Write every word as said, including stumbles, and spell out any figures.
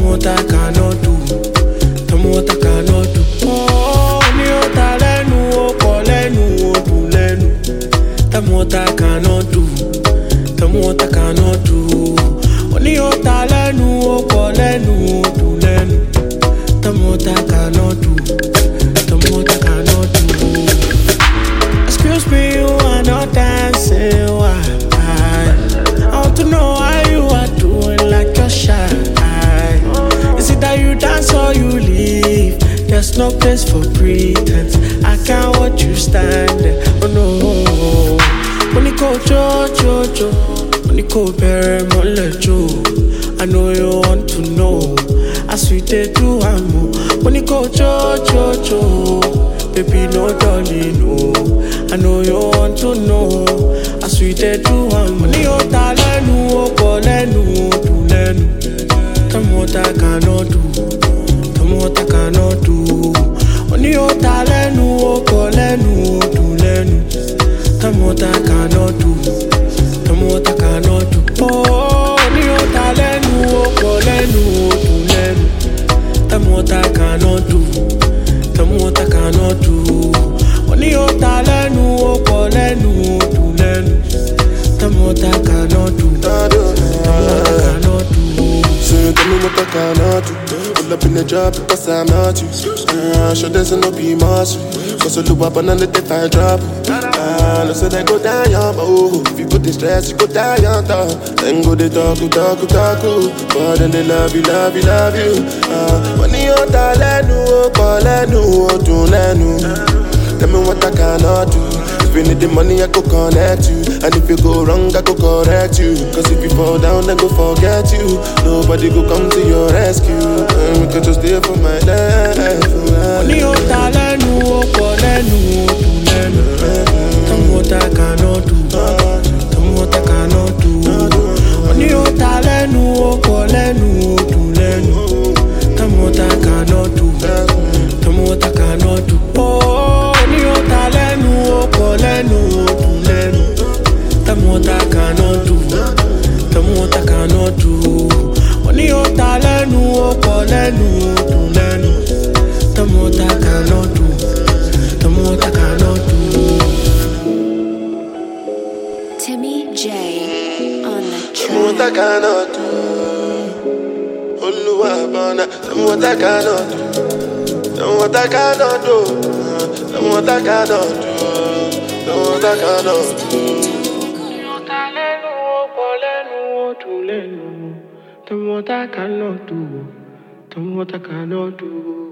me what I cannot do. Tell me what I cannot do. Oh, ni o ta lẹ́nu, o pọ̀ lẹ́nu, o dùn lẹ́nu. Tell me what I cannot do. Tell me what I cannot do. Oh, ni o ta lẹ́nu, o pọ̀ lẹ́nu, o dùn lẹ́nu. Tell me what I cannot do. Tell me what I cannot do. Excuse me, you are not dancing. Why? I want to know how you are doing like you're shy. Is it that you dance or you leave? There's no place for pretense. I can't watch you stand there. Oh no. When you go jo jo jo, when you go bury my jo, I know you want to know. I sweet they do I'm more. When you go jo jo jo, baby no darling no. I know you want to know. I sweet they do I'm more. Ni o ta lẹ́nu, o pọ̀ lẹ́nu, o dùn lẹ́nu. Tell me what I cannot do. Tell me what I cannot do. Ni o ta lẹ́nu, o pọ̀ lẹ́nu, o dùn lẹ́nu. Tell me what I cannot do. Tell me what I cannot do. Oh, ni o ta lẹ́nu, o pọ̀ lẹ́nu, o dùn lẹ́nu. Tell me what I cannot do. Tell me what I cannot do. Ni o ta lẹ́nu, o pọ̀ lẹ́nu, o dùn lẹ́nu. Tell me what I cannot do. Tell me what I cannot do. So tell me what I cannot do. Pull up in the job because I'm not you. Uh, sure there's no be muscle. Cause I look up and let if I drop. Ah, no say they go down young, oh. If you go distress, you go down young, dog. Then go they talk, talk, talk, but then they love you, love you, love you. Ah, when you ta lẹ́nu, o pọ̀ lẹ́nu, o dùn lẹ́nu. Tell me what I cannot do. If you need the money, I go connect you. And if you go wrong, I go correct you. Cause if you fall down, I go forget you. Nobody go come to your rescue. And we can just stay for my life. Ni o ta lẹ́nu, o pọ̀ lẹ́nu, o dùn lẹ́nu. Tell me what I cannot do. Tell me what I cannot do. Ni o ta lẹ́nu, o pọ̀ lẹ́nu, o dùn lẹ́nu. Tell me what I cannot do. Tell me what I cannot do. Oh, ni o ta lẹ́nu, o pọ̀ lẹ́nu, o dùn lẹ́nu. Tell me what I cannot do. Tell me what I cannot do. Ni o ta lẹ́nu, o pọ̀ lẹ́nu, o dùn lẹ́nu. Tell me what I cannot do. Tell me what I cannot do. Timmy J on the Tell me what I track. cannot do. Oluwabana. Tell me what I cannot do. Tell me what I cannot do. Tell me what I cannot do. Tell me what I cannot do. Tell me what I cannot do. Tell me what I cannot do.